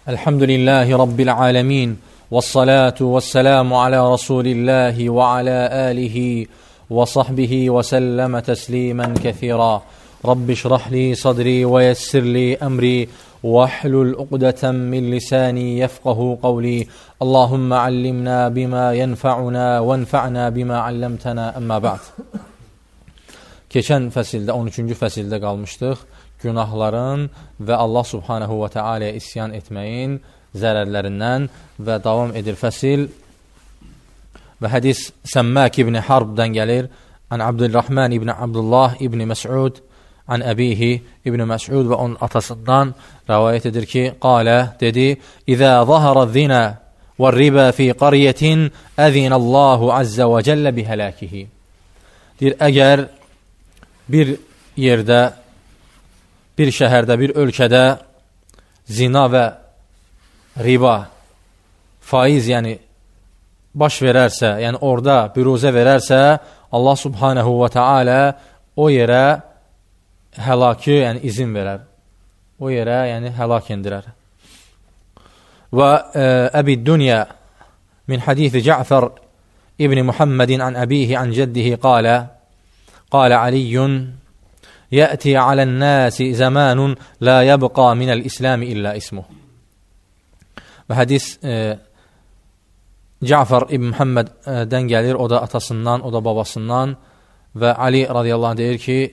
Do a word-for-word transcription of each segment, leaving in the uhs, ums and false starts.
Elhamdülillahi Rabbil alemin. Vessalatu vesselamu ala Resulillahi ve ala alihi ve sahbihi ve selleme teslimen kethira. Rabbi şrahli sadri ve yessirli emri ve ahlul uqdeten min lisani yefqahu qavli. Allahümme allimna bima yenfa'una ve enfa'na bima allamtana emma ba'd. Keçən fəsildə, on üçüncü fəsildə qalmışdıq. Günahların və Allah subhanahu və teala'ya isyan etməyin zərərlərindən və davam edir fəsil. Və hədis Səmmək ibn Harbdən gəlir. An Abdülrahman ibn Abdullah ibn Məs'ud, an əbihi ibn Məs'ud və onun atasından rəvayət edir ki, qalə, dedi, İzə zahara zina və riba fi qaryetin əzinəllahu əzzə və cəllə bihələkihi. Deyir, əgər bir yerdə, bir şəhərdə, bir ölkədə zina və riba, faiz, yəni baş verərsə, yəni orada büruzə verərsə, Allah subhanahu və teala o yerə həlakı, yəni izin verər. O yerə, yəni həlak endirər. Və Əbi Dünya min hadithi Ca'fər ibn Muhammedin an əbihi an cəddihi qalə, qalə Aliyyun, يأتي على الناس زمان لا يبقى من الإسلام إلا اسمه. Və hədis e, Ca'fər ibn Muhammeddən gəlir, o da atasından, o da babasından və Ali radiyallahu anh deyir ki,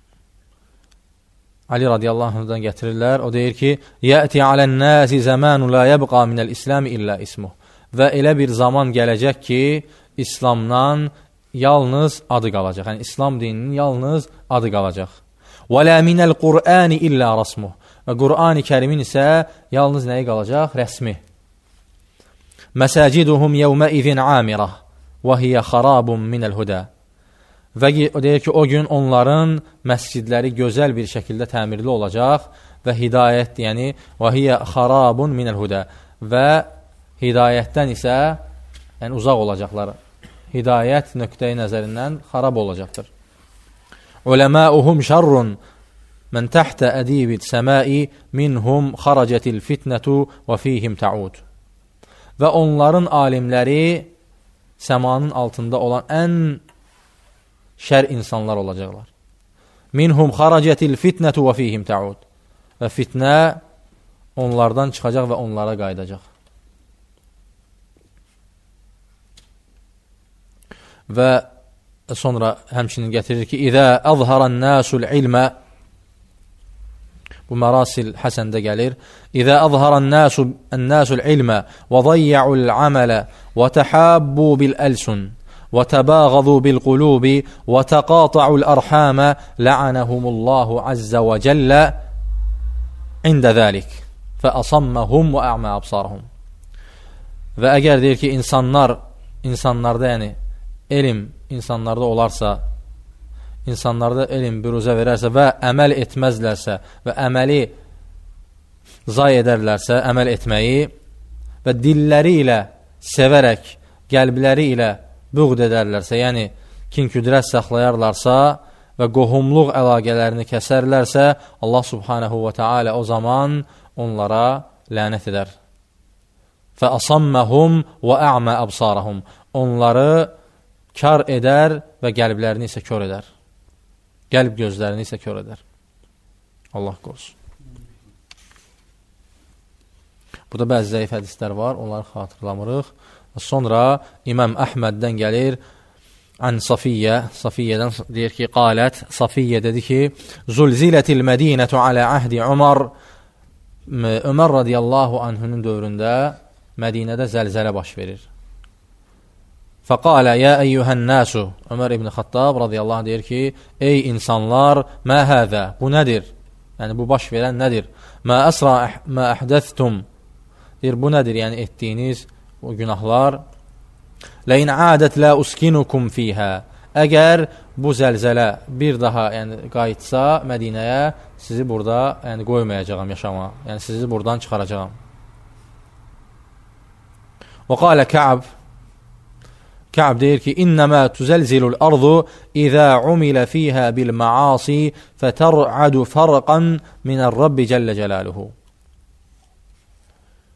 Ali radiyallahu anh'dan gətirirlər, o deyir ki, يأتي على الناس زمان لا يبقى من الإسلام إلا اسمه. Və elə bir zaman gələcək ki, İslamdan yalnız adı qalacaq. Yəni İslam dininin yalnız adı qalacaq. وَلَا مِنَ الْقُرْآنِ إِلَّا رَسْمُهُ. Və Qur'an-ı Kərimin isə yalnız nəyi qalacaq? Rəsmi. مَسَاجِدُهُمْ يَوْمَئِذٍ عَامِرَةٌ وَهِيَ خَرَابٌ مِنَ الْهُدَى. Və o deyir ki, o gün onların məscidləri gözəl bir şəkildə təmirli olacaq və hidayət, yəni وَهِيَ خَرَابٌ مِنَ الْهُدَى. Və hidayətdən isə yəni uzaq olacaqlar. Hidayət nöqteyi nəzərindən xarab olacaqdır. Ulemâuhum şerrun men tahta adibit semai minhum xaracetil fitnetu və fihim ta'ud. Və onların alimləri səmanın altında olan ən şər insanlar olacaqlar. Minhum xaracetil fitnetu və fihim ta'ud. Və fitnə onlardan çıxacaq və onlara qayıdacaq. Və sonra həmçinin gətirir ki, İzə əzhərən nəsul ilmə, bu Mərasil Həsəndə gəlir, İzə əzhərən nəsul ilmə və ضَيَّعُوا الْعَمَلَ وَتَحَابُّوا بِالْأَلْسُنِ وَتَبَاغَضُوا بِالْقُلُوبِ وَتَقَاطَعُوا الْأَرْحَامَ لَعَنَهُمُ اللّٰهُ عَزَّ وَجَلَّ عِنْدَ ذَلِكَ فَأَصَمَّهُمْ وَأَعْمَى أَبْصَارَهُمْ. Və əgər deyir ki, insanlar, insanlarda yəni elm insanlarda olarsa, insanlarda elm büruzə verərsə və əməl etməzlərsə və əməli zay edərlərsə, əməl etməyi və dilləri ilə sevərək, qəlbləri ilə buğd edərlərsə, yəni kin-küdrət saxlayarlarsa və qohumluq əlaqələrini kəsərlərsə, Allah subhanahu və teala o zaman onlara lənət edər. فَأَصَمَّهُمْ وَأَعْمَى أَبْصَارَهُمْ. Onları kar edər və qəlblərini isə kör edər. Qəlb gözlərini isə kör edər. Allah qorusun. Burada bəzi zəif hədislər var, onları xatırlamırıq. Sonra İmam Əhməddən gəlir, An Safiyyə, Safiyyədən deyir ki, qalət, Safiyyə dedi ki, Zulzilətil Mədinətu alə əhdi Umar. Ömər radiyallahu anhünün dövründə Mədinədə zəlzələ baş verir. Fəqalə, yə əyyuhən nəsu, Ömər ibn Xattab radiyallahu anh deyir ki, ey insanlar, mə həzə, bu nədir? Yəni, bu baş verən nədir? Mə əsra mə əhdəthtum, deyir, bu nədir? Yəni, etdiyiniz o günahlar. Ləyin ədət lə uskinukum fiyhə. Əgər bu zəlzələ bir daha yəni, qayıtsa Mədinəyə, sizi burada yəni, qoymayacağam yaşama. Yəni, sizi buradan çıxaracağam. Və qalə Kə'b, Kə'b deyir ki, İnnəmə tüzəlzilul ardu İzə umilə fiyhə bil məasi fətər'adu fərqan minər Rabbi cəllə cəlaluhu.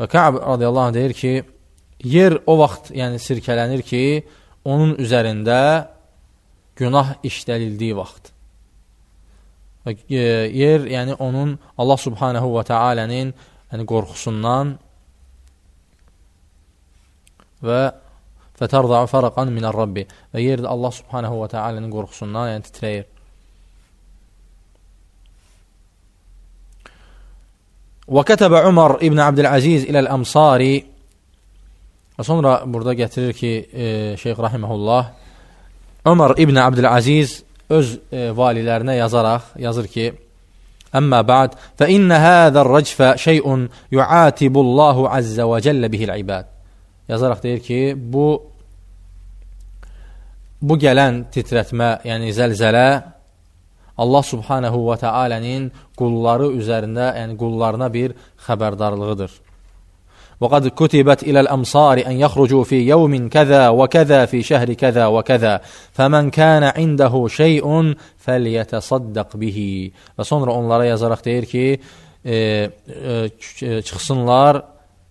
Və Kəb radiyallahu anh deyir ki, yer o vaxt yəni sirkələnir ki, onun üzərində günah işlədildiyi vaxt. Və yer, yəni onun Allah subhanahu və tealənin yəni qorxusundan və fətərda'u fərqan minər Rabbi və yer Allah subhanahu və tealənin qorxusundan yəni titrəyir. Və kətəbə Umar İbn Abdüləziz iləl-Əmsari və sonra burada gətirir ki, e, Şeyx Rahiməhullah Umar İbn Abdüləziz öz e, valilərinə yazaraq yazır ki, əmmə ba'd fə innə həzər rəcfə şeyun yu'atibullahu əzzə və cəllə bihil ibad. Yazaraq deyir ki, bu bu gələn titrətmə, yəni zəlzələ Allah subhanahu və tealənin qulları üzərində, yəni qullarına bir xəbərdarlığıdır. وقد كتبت إلى الأمصار أن يخرجوا في يوم كذا وكذا في شهر كذا وكذا فمن كان عنده شيء فليتصدق به. Və sonra onlara yazaraq deyir ki, e, e, çıxsınlar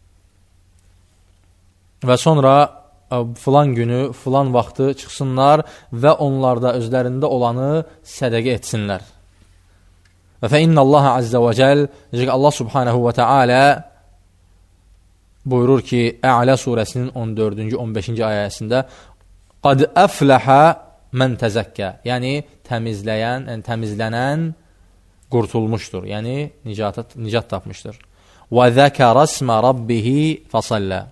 və sonra filan günü, filan vaxtı çıxsınlar və onlarda özlərində olanı sədəqə etsinlər. Və fə innəllaha əzzə və cəl, Allah subhanahu və tealə buyurur ki, Ə'lə surəsinin on dördüncü on beşinci ayəsində qad əfləhə mən təzəkkə, yəni təmizləyən, yəni təmizlənən qurtulmuşdur, yəni nicat, nicat tapmışdır. Və zəkərə ismə rabbihi fəsallə,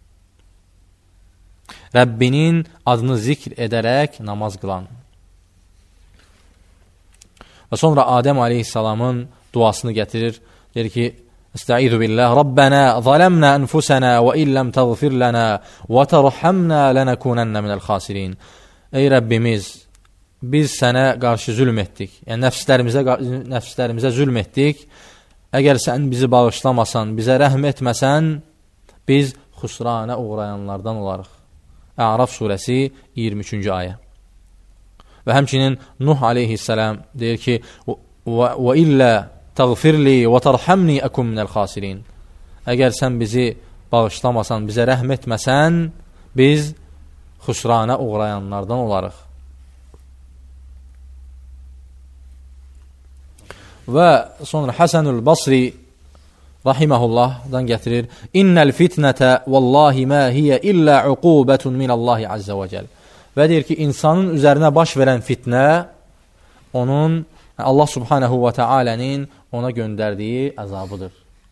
Rəbbinin adını zikr edərək namaz qılan. Və sonra Adəm aleyhissalamın duasını gətirir, deyir ki, Estaizu billah, Rabbənə zaləmnə ənfusənə və illəm təğfir lənə və tərhəmnə lənəkunənnə minəl xasirin. Ey Rəbbimiz, biz sənə qarşı zülm etdik, yəni nəfslərimizə, nəfslərimizə zülm etdik. Əgər sən bizi bağışlamasan, bizə rəhm etməsən, biz xüsrana uğrayanlardan olarıq. A'raf surəsi iyirmi üçüncü ayə. Və həmçinin Nuh aleyhissalam deyir ki, və illə təğfirli və tərhəmni əkum minəl xasirin. Əgər sən bizi bağışlamasan, bizə rəhm etməsən, biz xüsrana uğrayanlardan olarıq. Və sonra Həsənül Basri rahiməhullahdan gətirir, İnnəl fitnətə vallahi mə hiyə illə uqubətun minəllahi əzzə və cəl. Və deyir ki, insanın üzərinə baş verən fitnə, onun Allah subhanahu və tealənin ona göndərdiyi əzabıdır.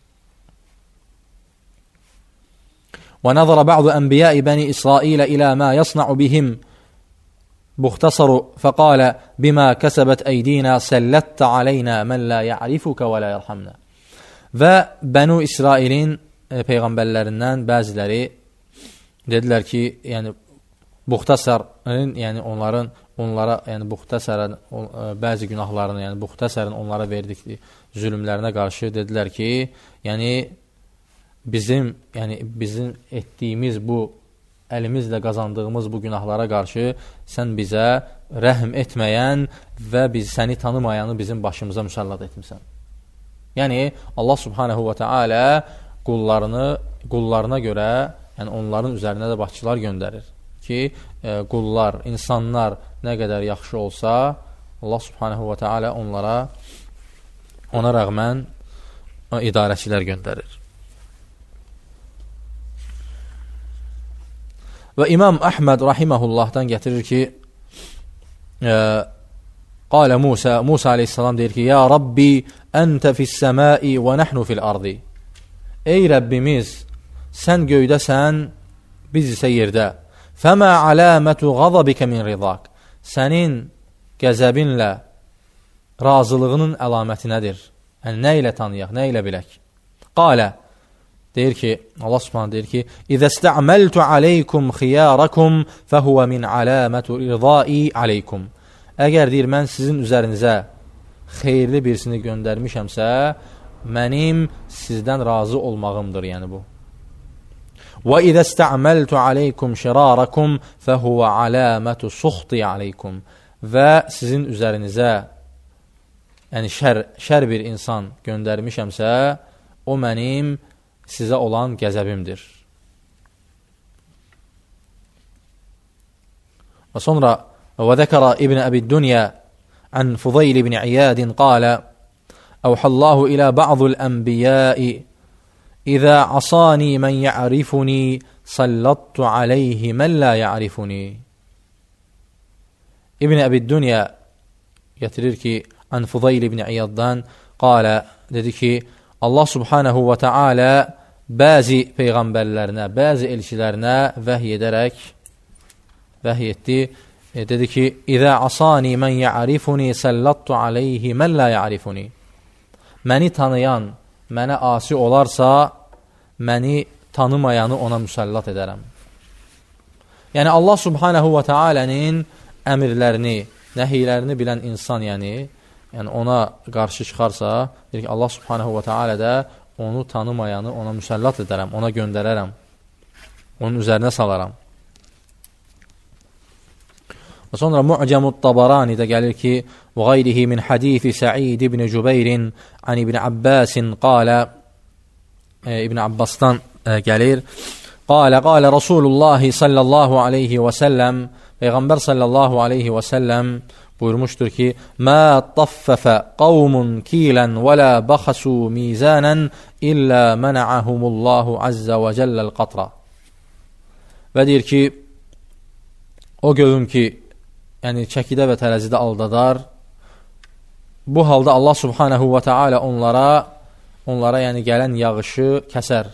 Və nəzərə bə'du ənbiyəi bəni İsrailə ilə mə yasna'u bihim buxtasaru fəqalə bimə kəsəbət əydina səllətdə aleynə mən la ya'rifukə və la yərhamnə. Və Bənu İsrailin e, peyğəmbərlərindən bəziləri dedilər ki, yəni buxtasarın, yəni onların onlara, yəni buxtasarın on, e, bəzi günahlarını, yəni buxtasarın onlara verdikləri zülmlərinə qarşı dedilər ki, yəni bizim, yəni bizim etdiyimiz bu əlimizlə qazandığımız bu günahlara qarşı sən bizə rəhm etməyən və biz səni tanımayanı bizim başımıza müsəllat etmisən. Yəni Allah subhanahu və tealə qullarını, qullarına görə, yəni onların üzərinə də başçılar göndərir ki, e, qullar, insanlar nə qədər yaxşı olsa, Allah subhanahu və tealə onlara, ona rəğmən idarəçilər göndərir. Və İmam Əhməd rahiməhullahdan gətirir ki, e, Qalə Musa, Musa aleyhissalam deyir ki, Ya Rabbi, əntə fis-səmai və nəhnu fil-ardi. Ey Rəbbimiz, sən göydəsən, biz isə yerdə. Fəmə aləmətu qazabikə min ridaq. Sənin qəzəbinlə razılığının əlaməti nədir? Yəni, nə ilə tanıyaq, nə ilə bilək? Qalə, deyir ki, Allah subhanahu deyir ki, İzə istə'məltu aleykum xiyarakum fəhuvə min aləmətu ridai aleykum. Əgər deyir, mən sizin üzərinizə xeyirli birisini göndərmişəmsə, mənim sizdən razı olmağımdır, yəni bu. Və izə istə'məltu aleykum şirarakum fəhuvə aləmətu suxti aleykum. Və sizin üzərinizə, yəni şər, şər bir insan göndərmişəmsə, o mənim sizə olan qəzəbimdir. Və sonra və zəkərə İbn Əbi Dünya ən Fudayl ibn İyadin qalə əvhəllahu ilə ba'dul ənbiyai İzə asani mən ya'rifuni sallattu aleyhi mən la ya'rifuni. İbn Əbi Dünya getirir ki, ən Fudayl ibn İyaddan qalə, dedi ki, Allah subhanahu və teala bəzi peyğəmbərlərinə, bəzi elçilərinə vəhy edərək vəhy etdi. E, dedi ki, İzə asani mən ya'rifuni sallattu aleyhi mən la ya'rifuni. Məni tanıyan, mənə asi olarsa, məni tanımayanı ona müsəllat edərəm. Yəni, Allah subhanahu və teala'nın əmirlərini, nəhiylərini bilən insan, yəni, yəni ona qarşı çıxarsa, deyir ki, Allah subhanahu və teala da onu tanımayanı ona müsəllat edərəm, ona göndərərəm, onun üzərinə salaram. Və sonra Mu'camut Tabarani'də gəlir ki, və qayrihi min hadithi Sa'id ibn Cübeyrin an İbn Abbasin qalə, e, İbn Abbasdan e, gəlir, qalə, qalə Rasulullah sallallahu aleyhi və səlləm, Peyğəmbər sallallahu aleyhi və səlləm buyurmuşdur ki, mə taffəfə qavmun kilən və lə baxasu mizanən illə mənəəhumullahu azza və cəlləl qatra. Və deyir ki, o qövüm ki, yəni çəkidə və tərəzidə aldadar, bu halda Allah subhanahu və teala onlara, onlara yəni gələn yağışı kəsər.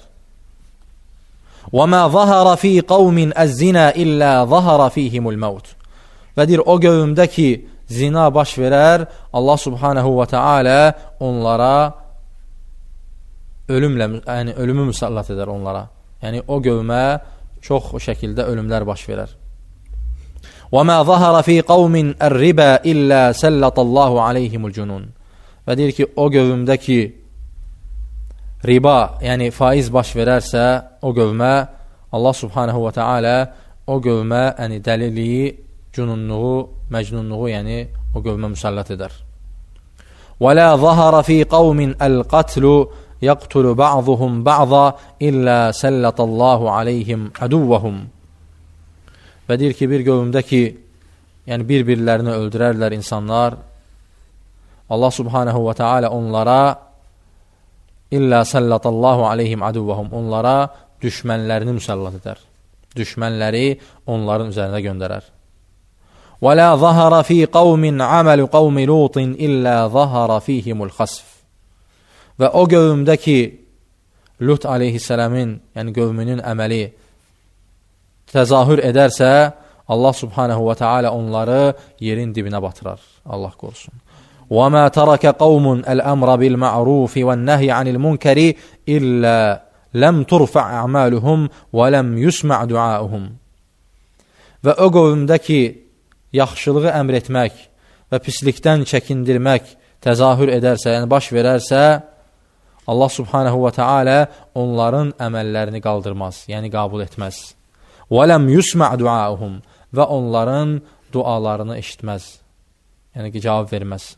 وَمَا ظَهَرَ فِي قَوْمٍ الزِّنَا إِلَّا ظَهَرَ فِيهِمُ الْمَوْتِ. Və deyir, o qövmdə ki, zina baş verər, Allah subhanahu və teala onlara ölümlə, yəni ölümü müsallat edər onlara. Yəni o qövmə çox o şəkildə ölümlər baş verər. وَمَا ظَهَرَ فِي قَوْمٍ الرِّبَا إِلَّا سَلَّطَ اللّٰهُ عَلَيْهِمُ الْجُنُونَ. Və deyir ki, o qövmdə ki, riba, yəni faiz baş verərsə, o qövmə, Allah subhanahu və teala o qövmə yəni dəliliyi, cünunluğu, məcnunluğu, yəni o qövmə müsəllat edər. وَلَا ظَهَرَ فِي قَوْمٍ الْقَتْلُ يَقْتُلُ بَعْضُهُمْ بَعْضًا إِلَّا سَلَّطَ اللّٰهُ عَلَيْهِمْ عَدُوَّهُمْ. Və deyir ki, bir qövmdə ki, yəni bir-birlərini öldürərlər insanlar, Allah subhanahu və teala onlara İllə səllatallahu aleyhim aduvvahum, onlara düşmənlərini müsəllat edər. Düşmənləri onların üzərində göndərər. Və la zahara fi qavmin amalu qavmi lutin illə zahara fihimul xasf. Və o qövmdə ki, Lut aleyhissələmin, yəni qövmünün əməli təzahür edərsə, Allah subhanahu və teala onları yerin dibinə batırar. Allah qorusun. وَمَا تَرَكَ قَوْمٌ الْأَمْرَ بِالْمَعْرُوفِ وَالنَّهْيِ عَنِ الْمُنْكَرِ إِلَّا لَمْ تُرْفَعْ أَعْمَالُهُمْ وَلَمْ يُسْمَعْ دُعَاؤُهُمْ. Və o qövmdə ki, yaxşılığı əmr etmək və pislikdən çəkindirmək təzahür edərsə, yəni baş verərsə, Allah subhanahu və teala onların əməllərini qaldırmaz, yəni qəbul etməz. وَلَمْ يُسْمَعْ دُعَاؤُهُمْ. Və onların dualarını eşitməz, yəni ki, cavab verməz.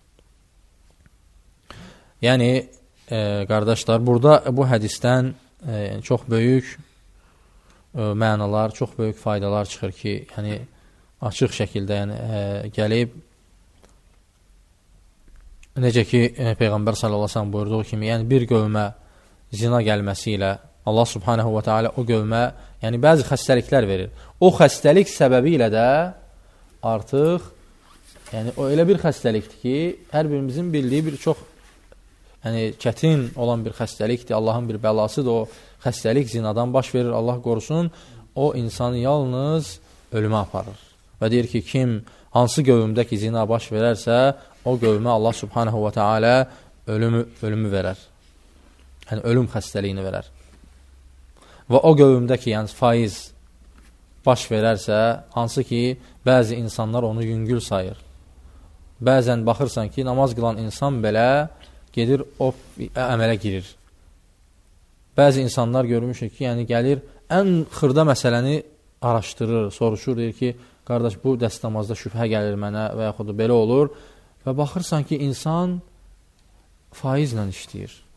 Yəni, e, qardaşlar, burada bu hədisdən e, çox böyük e, mənalar, çox böyük faydalar çıxır ki, yəni, açıq şəkildə yəni, e, gəlib, necə ki, e, Peyğəmbər sallallahu əleyhi və səlləm buyurduğu kimi, yəni bir qövmə zina gəlməsi ilə Allah subhanahu və teala o qövmə yəni, bəzi xəstəliklər verir. O xəstəlik səbəbi ilə də artıq, yəni, o elə bir xəstəlikdir ki, hər birimizin bildiyi bir çox yəni, çətin olan bir xəstəlikdir, Allahın bir bəlasıdır, o xəstəlik zinadan baş verir, Allah qorusun, o insanı yalnız ölümə aparır. Və deyir ki, kim hansı qövmdə ki, zina baş verərsə, o qövmə Allah subhanahu və teala ölümü, ölümü verər. Yəni, ölüm xəstəliyini verər. Və o qövmdə ki, yəni faiz baş verərsə, hansı ki, bəzi insanlar onu yüngül sayır. Bəzən baxırsan ki, namaz qılan insan belə gedir, o əmələ girir. Bəzi insanlar görmüşük ki, yəni gəlir, ən xırda məsələni araşdırır, soruşur, deyir ki, qardaş, bu dəst namazda şübhə gəlir mənə və yaxud da belə olur və baxırsan ki, insan faizlə işləyir.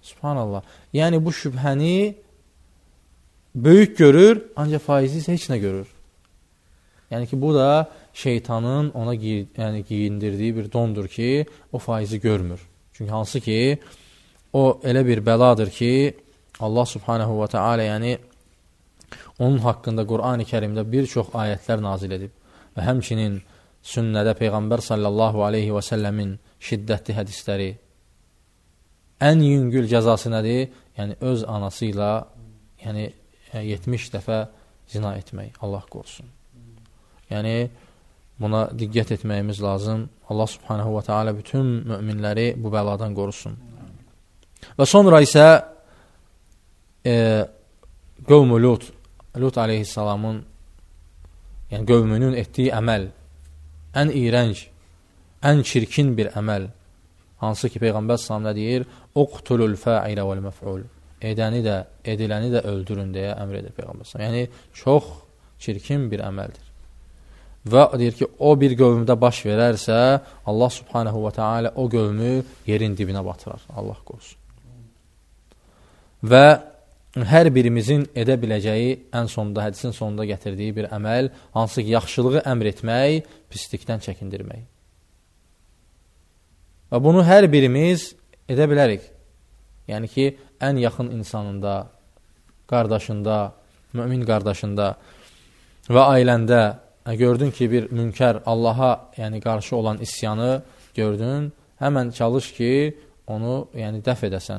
Subhanallah. Yəni bu şübhəni böyük görür, ancaq faizi isə heç nə görür. Yəni ki, bu da şeytanın ona giy yəni, giyindirdiyi bir dondur ki, o faizi görmür. Çünki hansı ki, o elə bir bəladır ki, Allah subhanahu wa ta'ala yəni onun haqqında Qur'an-ı Kərimdə bir çox ayətlər nazil edib və həmçinin sünnədə Peyğəmbər sallallahu aleyhi və səlləmin şiddətli hədisləri. Ən yüngül cəzası nədir? Yəni öz anası ilə yəni, yetmiş dəfə zina etmək. Allah qorusun. Yəni buna diqqət etməyimiz lazım. Allah subhanahu wa ta'ala bütün müminləri bu bəladan qorusun. Və sonra isə e, qövmü Lut, Lut aleyhissalamın yəni qövmünün etdiyi əməl, ən iyrənc, ən çirkin bir əməl, hansı ki Peyğəmbər sallallahu əleyhi və səlləm deyir, "Uqtulul fa'ilə vel mef'ul." Edəni də, ediləni də öldürün deyə əmr edir Peyğəmbər sallallahu əleyhi və səlləm. Yəni çox çirkin bir əməldir. Və deyir ki, o bir qövmdə baş verərsə, Allah subhanahu wa ta'ala o qövmü yerin dibinə batırar. Allah qorusun. Və hər birimizin edə biləcəyi ən sonunda, hədisin sonunda gətirdiyi bir əməl, hansı ki, yaxşılığı əmr etmək, pislikdən çəkindirmək. Və bunu hər birimiz edə bilərik. Yəni ki, ən yaxın insanında, qardaşında, mümin qardaşında və ailəndə gördün ki, bir münkər Allaha yəni, qarşı olan isyanı gördün, həmən çalış ki, onu yəni, dəf edəsən.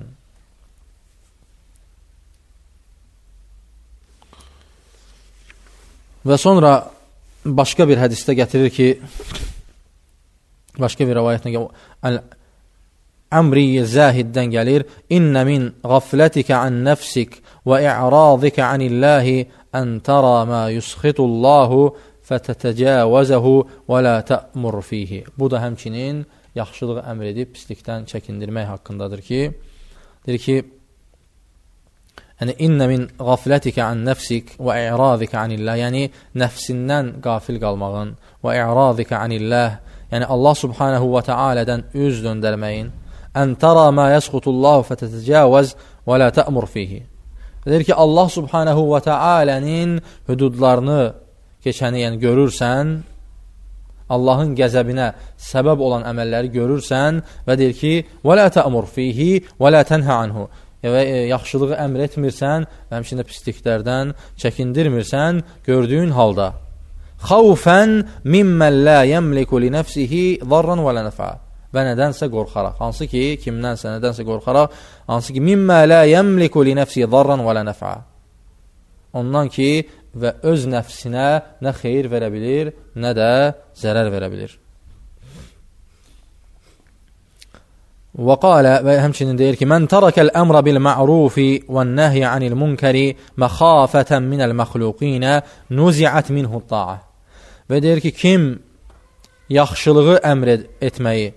Və sonra başqa bir hədisdə gətirir ki, başqa bir rəvayətlə gəlir, Əmri Zahiddən gəlir, İnnə min qaflətikə ən nəfsik və i'radikə anillahi ən tərə mə yusxitullahu fətətəcəvəzəhu və lə tə'mur fihi. Bu da həmçinin yaxşılığı əmr edib pislikdən çəkindirmək haqqındadır ki, deyir ki, yəni, İnnə min qaflətikə ən nəfsik və i'radikə anillah, yəni nəfsindən qafil qalmağın və i'radikə anillah, yəni Allah subhanahu və tealədən üz döndərməyin, ən tərə mə yəsxutullahu fətətəcəvəz və lə tə'mur fihi. Deyir ki, Allah subhanahu və tealənin hüdudlarını keçəni, yəni görürsən, Allahın qəzəbinə səbəb olan əməlləri görürsən və deyir ki, və lə tə'mur fihi və lə tənhə anhu. Və yaxşılığı əmr etmirsən və həmçində pisliklərdən çəkindirmirsən gördüyün halda. Xavfən mimmən lə yəmliku li nəfsihi zarran və lə nəfə. Və nədənsə qorxaraq. Hansı ki, kimdənsə nədənsə qorxaraq, hansı ki, mimmə lə yəmliku li nəfsihi zarran və lə nəfə. Ondan ki, və öz nəfsinə nə xeyir verə bilir, nə də zərər verə bilir. Və qalə, və həmçinin deyir ki, Mən tərəkəl əmrə bil ma'rufi və nəhyə anil münkəri məxafətən minəl məxluqinə nuziət minhu ta'a. Və deyir ki, kim yaxşılığı əmr etməyi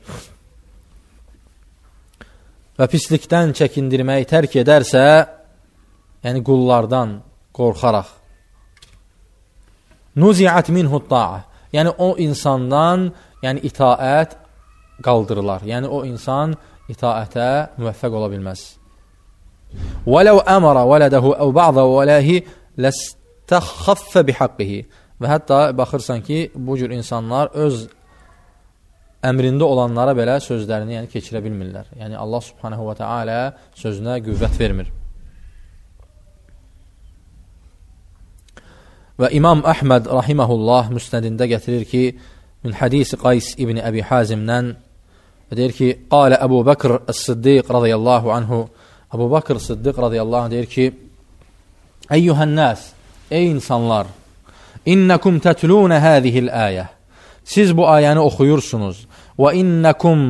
və pislikdən çəkindirməyi tərk edərsə, yəni qullardan qorxaraq, nuziət minhu ta'a, yəni o insandan yəni itaət qaldırılar. Yəni o insan itaətə müvəffəq ola bilməz. وَلَوْ أَمَرَ وَلَدَهُ أَوْ بَعْضَ وَلَهِ لَسْتَخَفَّ بِحَقِّهِ. Və hətta baxırsan ki, bu cür insanlar öz əmrində olanlara belə sözlərini yəni, keçirə bilmirlər. Yəni Allah subhanahu wa ta'ala sözünə qüvvət vermir. Və İmam Əhməd rahiməhullah müsnədində gətirir ki, min hadisi Qays ibn Əbi Hazimdən deyir ki, qalə Əbu Bəkr Əs-Siddiq radiyallahu anhu, Əbu Bəkr Siddiq radiyallahu anh deyir ki, Əyyuhən nəs, ey insanlar, innəkum tətlunə hədihil əyə, siz bu ayəni oxuyursunuz, və innəkum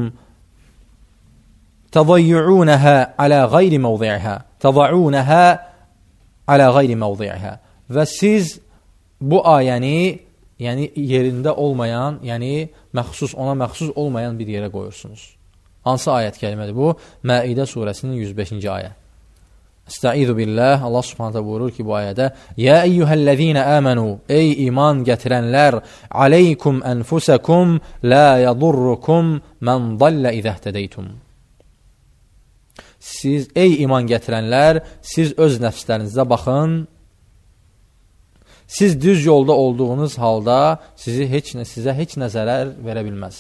təzayyuunəhə alə qayri məvzi'ihə, təzayyuunəhə alə qayri məvzi'ihə, və siz bu ayəni yəni yerində olmayan, yəni məxsus, ona məxsus olmayan bir yerə qoyursunuz. Hansı ayət kəlmədir bu? Məidə surəsinin yüz beşinci ayə. Estaizu billah, Allah subhanətə buyurur ki, bu ayədə, Yə eyyuhəl-ləzīnə əmənu, ey iman gətirənlər, aleykum ənfusəkum, lə yadurrukum, mən dallə izəhtədəytum. siz, ey iman gətirənlər, siz öz nəfslərinizə baxın, siz düz yolda olduğunuz halda sizi heç nə, sizə heç nə zərər verə bilməz.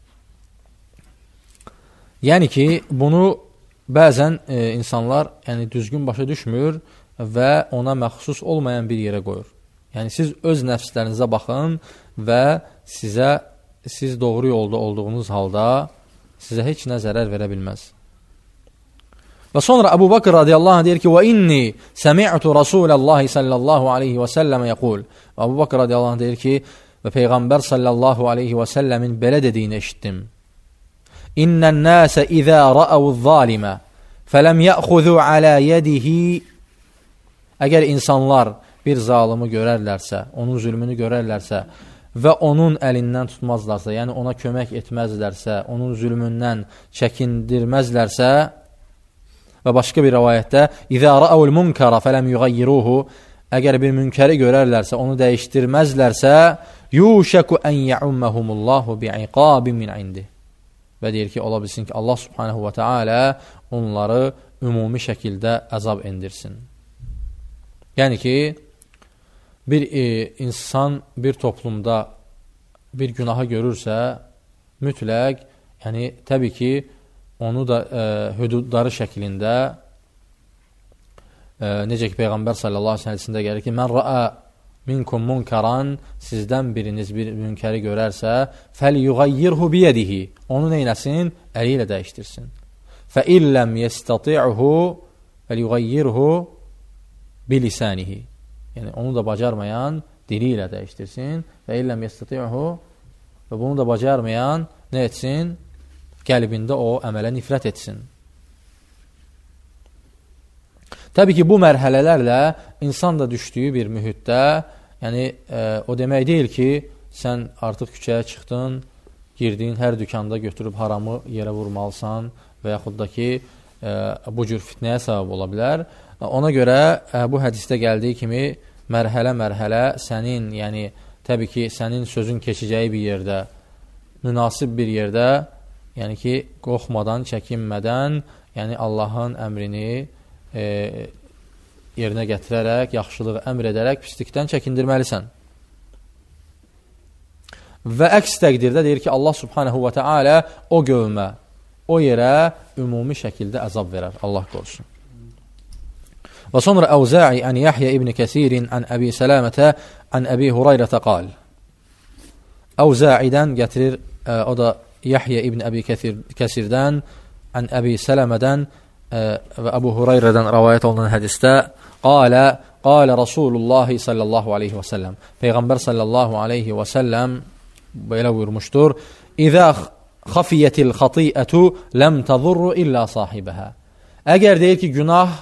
Yəni ki, bunu bəzən e, insanlar yəni, düzgün başa düşmür və ona məxsus olmayan bir yerə qoyur. Yəni, siz öz nəfslərinizə baxın və sizə, siz doğru yolda olduğunuz halda sizə heç nə zərər verə bilməz. Və sonra Əbu Bakr radiyallahu anh deyir ki, وَإِنِّي سَمِعْتُ رَسُولَ اللّٰهِ sallallahu aleyhi və səlləm yəqul. Və Əbu Bakr radiyallahu anh deyir ki, və Peyğəmbər sallallahu aleyhi və səlləmin belə dediyini eşitdim. İnnən nəsə izə rəəvuz zalimə fələm yəxuzu alə yədihi. Əgər insanlar bir zalımı görərlərsə, onun zülmünü görərlərsə və onun əlindən tutmazlarsa, yəni ona kömək etməzlərsə, onun zülmündən çəkindirməzlərsə, və başqa bir rəvayətdə İzə rəəvul munkara fələm yuğayyiruhu, əgər bir münkəri görərlərsə, onu dəyişdirməzlərsə, yuşəku ən yəumməhumullahu bi'iqabin min indi. Və deyir ki, ola bilsin ki, Allah subhanahu wa ta'ala onları ümumi şəkildə əzab endirsin. Yəni ki, bir e, insan bir toplumda bir günahı görürsə, mütləq, yəni təbii ki, onu da e, hüdudları şəklində e, necə ki Peyğəmbər sallallahu aleyhi ve sellem gəlir ki, mən rəə minkum munkaran, sizdən biriniz bir münkəri görərsə, fəlyuğayyirhu biyədihi, onu neynəsin? Əli ilə dəyişdirsin. Fə illəm yəstati'uhu fəlyuğayyirhu bilisanihi, yəni onu da bacarmayan dili ilə dəyişdirsin. Fə illəm yəstati'uhu, və bunu da bacarmayan nə etsin? Qəlbində o əmələ nifrət etsin. Təbii ki, bu mərhələlərlə insan da düşdüyü bir mühitdə, yəni e, o demək deyil ki, sən artıq küçəyə çıxdın, girdiyin hər dükanda götürüb haramı yerə vurmalısan və yaxud da ki, e, bu cür fitnəyə səbəb ola bilər. Ona görə e, bu hədisdə gəldiyi kimi mərhələ-mərhələ sənin, yəni təbii ki, sənin sözün keçəcəyi bir yerdə, münasib bir yerdə, yəni ki, qorxmadan, çəkinmədən, yəni Allahın əmrini e, yerinə gətirərək, yaxşılığı əmr edərək, pislikdən çəkindirməlisən. Və əks təqdirdə deyir ki, Allah subhanahu wa ta'ala o qövmə, o yerə ümumi şəkildə əzab verər. Allah qorusun. Və sonra Əvza'i ən Yahya ibn Kəsirin ən Əbi Sələmətə ən Əbi Hurayrətə qal. Əvza'idən gətirir, e, o da Yahya ibn Əbi Kəsirdən, ən Əbi Sələmədən e, və Əbu Hurayrədən rəvayət olunan hədisdə qalə, qalə Rasulullah sallallahu aleyhi və səlləm. Peyğəmbər sallallahu aleyhi və səlləm belə buyurmuşdur. İzə xafiyyətil xatiyyətu ləm təzurru illə sahibəhə. Əgər deyir ki, günah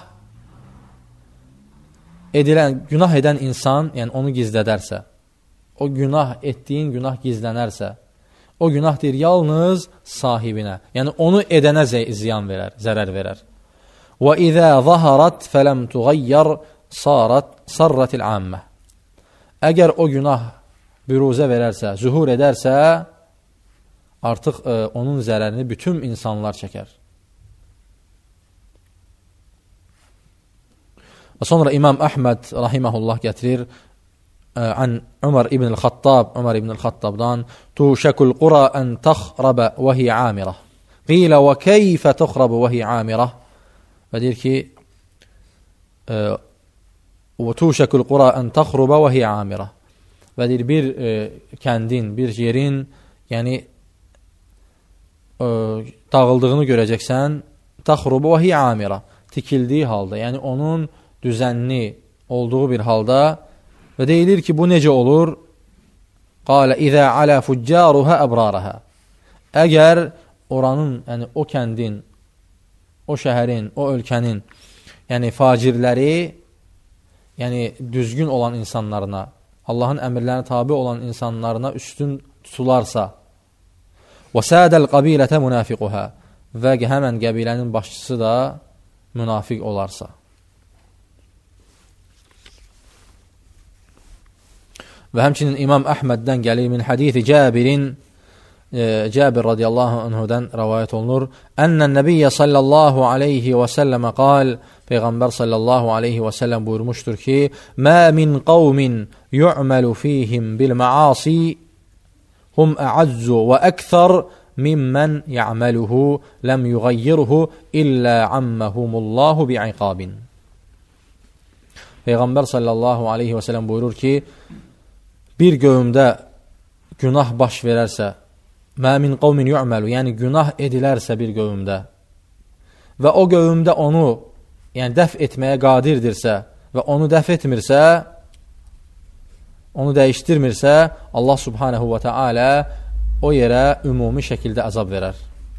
edilən, günah edən insan, yəni onu gizlədərsə, o günah etdiyin günah gizlənərsə, o günah deyir, yalnız sahibinə, yəni onu edənə ziyan verər, zərər verər. Və izə zaharat fələm tuğayyar sarat sarratil ammə. Əgər o günah büruzə verərsə, zühur edərsə, artıq e, onun zərərini bütün insanlar çəkər. Və sonra İmam Əhməd rahiməhullah gətirir, عن عمر ابن الخطاب عمر ابن الخطابdan توشك القرى أن تخرب وهي عامرة قيل وكيف تخرب وهي عامرة və deyir ki وتوشك القرى أن تخرب وهي عامرة və deyir bir e, kəndin, bir yerin yəni e, dağıldığını görəcəksən تخرب وهي عامرة tikildiyi halda, yəni onun düzənli olduğu bir halda. Və deyilir ki, bu necə olur? Qalə izə alə fuccaruhə əbrarəhə. Əgər oranın, yəni o kəndin, o şəhərin, o ölkənin, yəni facirləri, yəni düzgün olan insanlarına, Allahın əmrlərinə tabi olan insanlarına üstün tutularsa, və sədəl qabilətə münafiquhə, və həmən qəbilənin başçısı da münafiq olarsa. Və həmçinin İmam Əhməddən gəlir min hadithi Cabirin e, Cabir radiyallahu anhudan rivayet olunur. Ənnən nəbiyyə sallallahu aleyhi və səlləmə qal, Peyğəmbər sallallahu aleyhi və səlləm buyurmuşdur ki, mə min qavmin yu'məlu fihim bil məasi hum ə'azzu və əkthər mimmen ya'məluhu ləm yuğayyirhu illə amməhumullahu bi'iqabin. Peyğəmbər sallallahu aleyhi və səlləm buyurur ki, bir qövmdə günah baş verərsə, mə min qavmin yu'məlu, yəni günah edilərsə bir qövmdə və o qövmdə onu, yəni dəf etməyə qadirdirsə və onu dəf etmirsə, onu dəyişdirmirsə, Allah subhanehu və teala o yerə ümumi şəkildə əzab verər.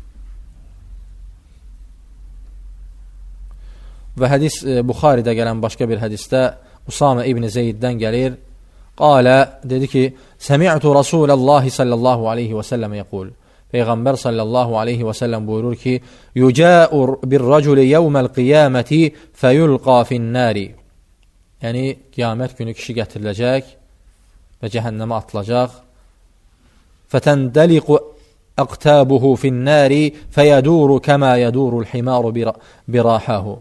Və hədis e, Buxaridə gələn başqa bir hədisdə Usame ibn Zeyddən gəlir. Qalə, dedi ki, Səmi'tu Rasulallahi sallallahu aleyhi və səlləm yəqul. Peyğəmbər sallallahu aleyhi və səlləm buyurur ki, Yücəur bir raculi yevməl qiyaməti fəyulqa finnəri. Yəni, qiyamət günü kişi gətiriləcək və cəhənnəmə atılacaq. Fətəndəliqu əqtəbuhu finnəri fəyəduru kəmə yədurul himaru birahəhu.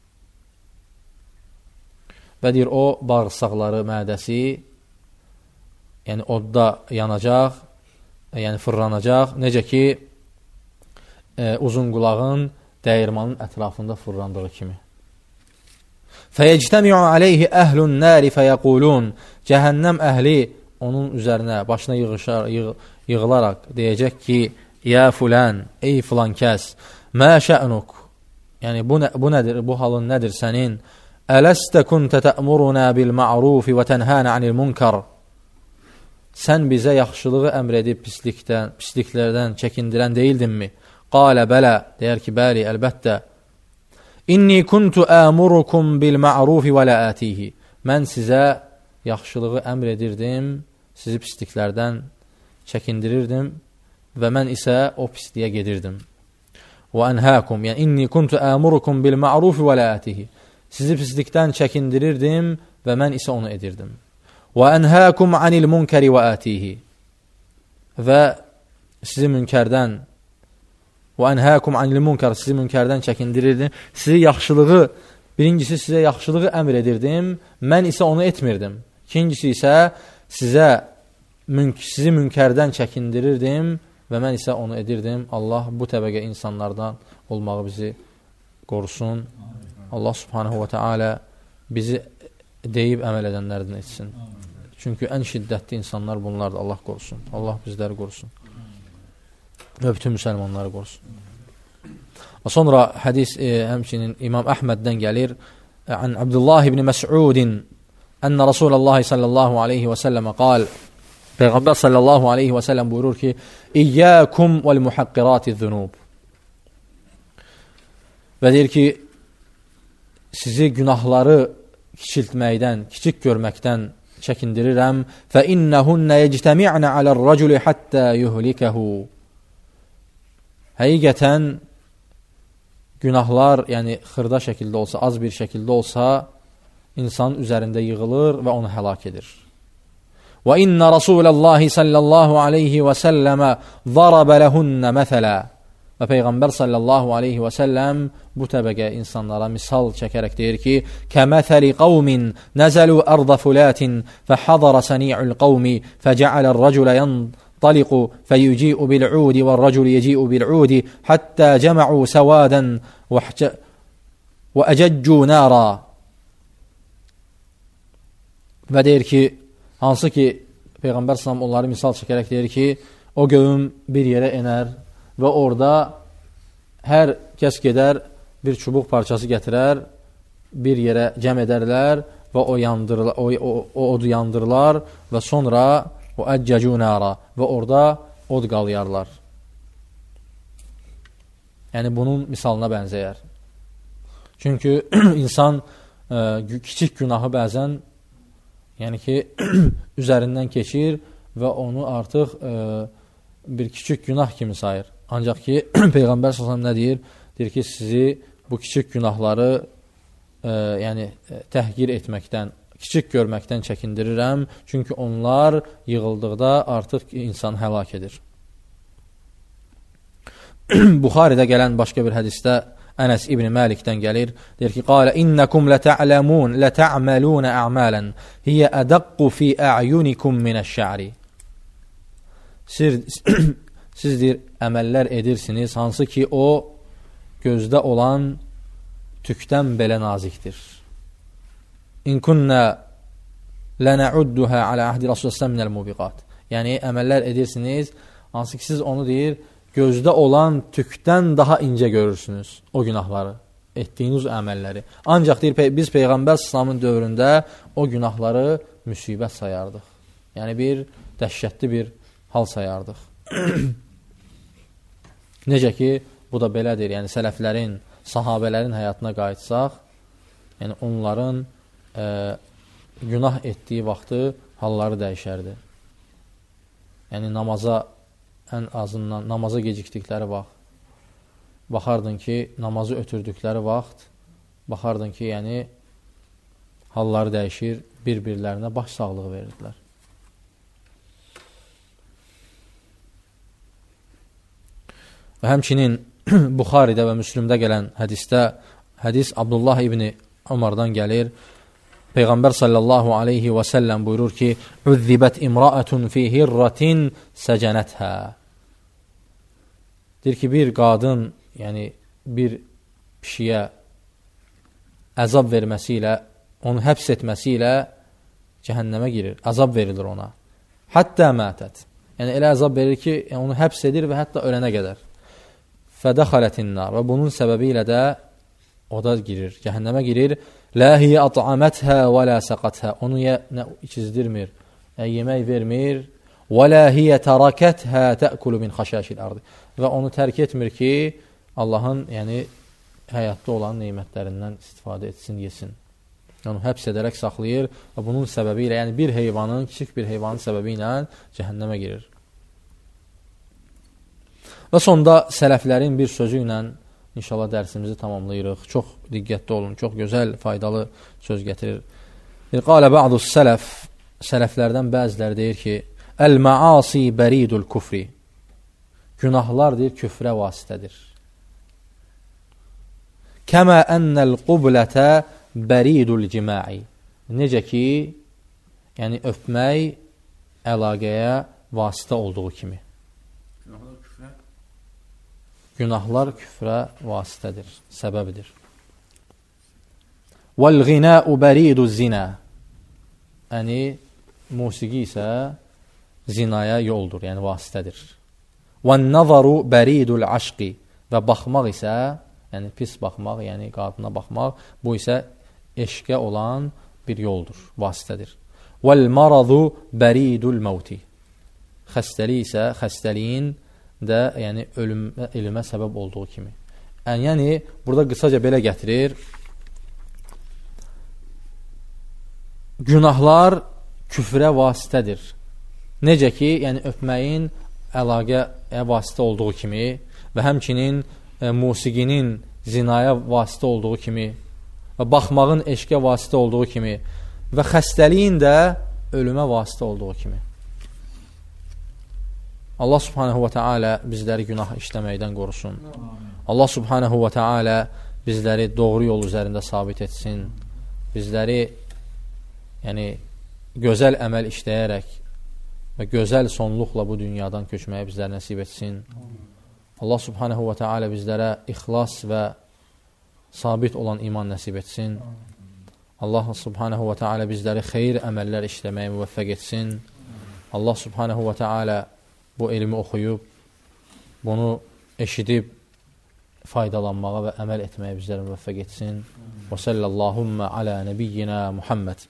Və deyir, o bağırsaqları, mədəsi, yəni odda yanacaq, yəni fırlanacaq, necə ki, e, uzun qulağın dəyirmanın ətrafında fırlandığı kimi. Fəyəctəmi'u aleyhi əhlun nəri fəyəqulun. Cəhənnəm əhli onun üzərinə, başına yığışar, yığ, yığılaraq deyəcək ki, ya fulən, ey filan kəs, mə şə'nuk. Yəni, bu, nə, bu nədir, bu halın nədir sənin? Ələstə kuntə tə'muruna bil ma'rufi və tənhənə anil munkar. Sən bizə yaxşılığı əmr edib pislikdən, pisliklərdən çəkindirən deyildinmi? Qalə bələ, deyər ki, bəli, əlbəttə. İnni kuntu əmurukum bil ma'rufi və lə ətihi. Mən sizə yaxşılığı əmr edirdim, sizi pisliklərdən çəkindirirdim və mən isə o pisliyə gedirdim. Və ənhəkum, yəni inni kuntu əmurukum bil ma'rufi və lə ətihi. Sizi pislikdən çəkindirirdim və mən isə onu edirdim. Və ənhəkum anil munkəri və ətihi. Və sizi münkərdən və ənhəkum anil munkər, sizi münkərdən çəkindirirdim. Sizi yaxşılığı, birincisi sizə yaxşılığı əmr edirdim, mən isə onu etmirdim. İkincisi isə sizə münk sizi münkərdən çəkindirirdim və mən isə onu edirdim. Allah bu təbəqə insanlardan olmağı bizi qorusun. Allah subhanahu və teala bizi deyib əməl edənlərdən etsin. Çünki ən şiddətli insanlar bunlardır. Allah qorusun. Allah bizləri qorusun. Və bütün müsəlmanları qorusun. Və sonra hədis e, həmçinin İmam Əhməddən gəlir. Ən Abdullah ibn Məs'udin ənə Rasulullah sallallahu aleyhi və səlləmə qal. Peyğəmbər sallallahu aleyhi və səlləm buyurur ki, İyyəkum vəl muhaqqirati zunub. Və deyir ki, sizi günahları kiçiltməkdən, kiçik görməkdən çəkindirirəm. Fə innəhunnə yectəmi'nə alə'r-raculi hattə yuhlikəhu. Həqiqətən günahlar, yəni xırda şəkildə olsa, az bir şəkildə olsa, insanın üzərində yığılır və onu həlak edir. Və innə Rasulallahi sallallahu aleyhi və səlləmə zarabə ləhünnə məsələ. Və Peyğəmbər sallallahu aleyhi və səlləm bu təbəqə insanlara misal çəkərək deyir ki, kəməthəli qavmin nəzəlu ərdə fulatin fəhadara səni'ül qavmi fəcəalər-rəculə yantaliqu fəyuci'u bil'udi və-rəculü yeci'u bil'udi həttə cəmə'u səvadən və əcəccu nəra. Və deyir ki, hansı ki, Peyğəmbər sallam onları misal çəkərək deyir ki, o qövm bir yerə enər və orada hər kəs gedər, bir çubuq parçası gətirər, bir yerə cəm edərlər və o, yandırla, o, o, o odu yandırlar və sonra o əccəcu nəra və orada od qalayarlar. Yəni, bunun misalına bənzəyər. Çünki insan e, kiçik günahı bəzən yəni ki, üzərindən keçir və onu artıq e, bir kiçik günah kimi sayır. Ancaq ki, Peyğəmbər sallallahu əleyhi və səlləm nə deyir? Deyir ki, sizi bu kiçik günahları e, yəni təhqir etməkdən, kiçik görməkdən çəkindirirəm. Çünki onlar yığıldıqda artıq insan həlak edir. Buxaridə gələn başqa bir hədisdə Ənəs İbn Məlikdən gəlir. Deyir ki, qalə, innəkum lətə'ləmun, lətə'məlunə ə'mələn, hiyə ədəqqu fi ə'yunikum minəş-şə'ri. Siz, siz deyir, əməllər edirsiniz, hansı ki, o gözdə olan tükdən belə nazikdir. İn kunnə lənəudduhə alə əhdi Rasulullah minəl-mubiqat. Yəni, əməllər edirsiniz, hansı ki, siz onu deyir, gözdə olan tükdən daha incə görürsünüz o günahları, etdiyiniz əməlləri. Ancaq deyir, biz Peyğəmbər İslamın dövründə o günahları müsibət sayardıq. Yəni, bir dəhşətli bir hal sayardıq. Necə ki, bu da belədir, yəni sələflərin, sahabələrin həyatına qayıtsaq, yəni onların e, günah etdiyi vaxtı halları dəyişərdi. Yəni, namaza ən azından namaza gecikdikləri vaxt, baxardın ki, namazı ötürdükləri vaxt, baxardın ki, yəni, halları dəyişir, bir-birlərinə baş sağlığı verirdilər. Və həmçinin Buxaridə və Müslümdə gələn hədisdə, hədis Abdullah ibn Umardan gəlir. Peyğəmbər sallallahu aleyhi və səlləm buyurur ki, "Uzzibət imra'atun fi hirratin səcənəthə." Deyir ki, bir qadın, yəni bir pişiyə əzab verməsi ilə, onu həbs etməsi ilə cəhənnəmə girir, əzab verilir ona. Həttə mətət. Yəni elə əzab verir ki, yəni, onu həbs edir və hətta ölənə qədər. Fədəxalətinnar. Və bunun səbəbi ilə də o da girir, cəhənnəmə girir. Lə hiyə at'amətə və lə səqətə. Onu nə içizdirmir, nə yemək vermir. Və lə hiyə tərəkətə təəkulu min xəşəşil ardı. Və onu tərk etmir ki, Allahın yəni, həyatda olan neymətlərindən istifadə etsin, yesin. Onu həbs edərək saxlayır və bunun səbəbi ilə, yəni bir heyvanın, kiçik bir heyvanın səbəbi ilə cəhənnəmə girir. Və sonda sələflərin bir sözü ilə İnşallah dərsimizi tamamlayırıq. Çox diqqətli olun, çox gözəl, faydalı söz gətirir. Qalə ba'dus sələf, sələflərdən bəziləri deyir ki, Əl-məasi bəridul küfri. Günahlar deyir, küfrə vasitədir. Kəmə ennəl qublətə bəridul cimai. Necə ki, yəni öpmək əlaqəyə vasitə olduğu kimi. Günahlar küfrə vasitədir, səbəbidir. Vəl-ğinəu bəridu zinə. Yəni, musiqi isə zinaya yoldur, yəni vasitədir. Vəl-nəzaru bəridul aşqi. Və baxmaq isə, yəni pis baxmaq, yəni qadına baxmaq, bu isə eşqə olan bir yoldur, vasitədir. Vəl-maradu bəridul məvti. Xəstəlik isə xəstəliyin də yəni ölümə, ölümə səbəb olduğu kimi. Yəni, yəni burada qısaca belə gətirir. Günahlar küfrə vasitədir. Necə ki, yəni öpməyin əlaqəyə vasitə olduğu kimi və həmçinin e, musiqinin zinaya vasitə olduğu kimi və baxmağın eşqə vasitə olduğu kimi və xəstəliyin də ölümə vasitə olduğu kimi. Allah subhanahu wa ta'ala bizləri günah işləməkdən qorusun. Allah subhanahu wa ta'ala bizləri doğru yol üzərində sabit etsin. Bizləri yəni, gözəl əməl işləyərək və gözəl sonluqla bu dünyadan köçməyə bizləri nəsib etsin. Allah subhanahu wa ta'ala bizlərə ixlas və sabit olan iman nəsib etsin. Allah subhanahu wa ta'ala bizləri xeyir əməllər işləməyə müvəffəq etsin. Allah subhanahu wa ta'ala bu elmi oxuyub, bunu eşidib, faydalanmağa və əməl etməyə bizləri müvəffəq etsin. Və sallallahu alə nəbiyyina Muhammed.